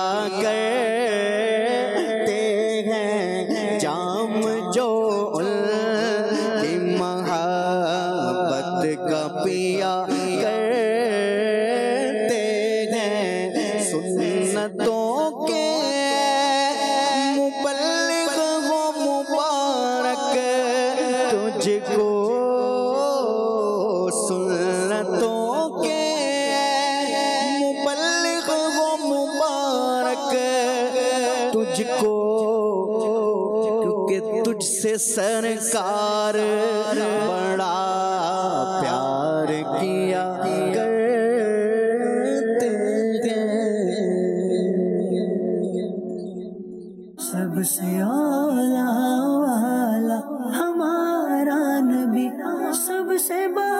کرتے ہیں، جام جو ان کی محبت کا پیا کرتے ہیں، سنتوں کے مبلغ ہو مبارک تجھ کو، سنتوں کے مبلغ ہو مبارک تجھ کو، کیونکہ تجھ سے سرکار بڑا پیار کیا کرتے ہیں۔ سب سے اعلیٰ والا ہمارا نبی، سب سے